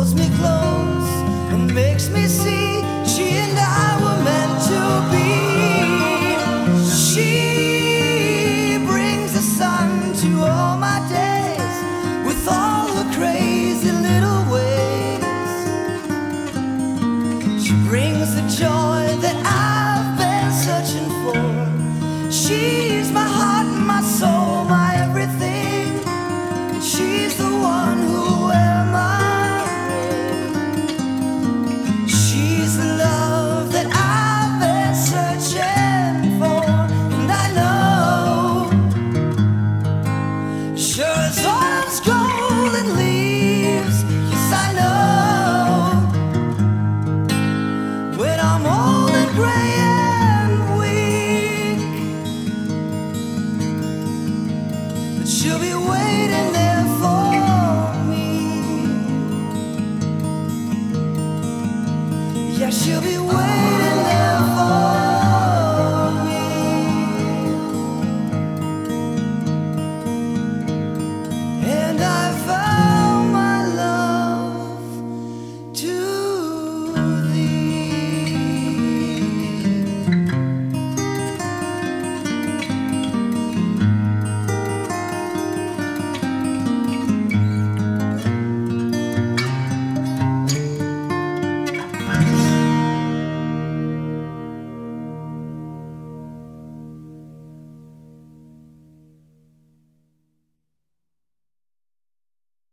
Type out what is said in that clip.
holds me close and makes me see she and I were meant to be. She brings the sun to all my days with all her crazy little ways. She brings the joy that I've been searching for. She's my heart and my soul, my everything. And she's the one who wears my ring. She's the love that I've been searching for. And I know, sure as autumn's golden leaves, yes I know, when I'm old and gray and weak, that she'll be waiting there for me. Yeah, she'll be waiting.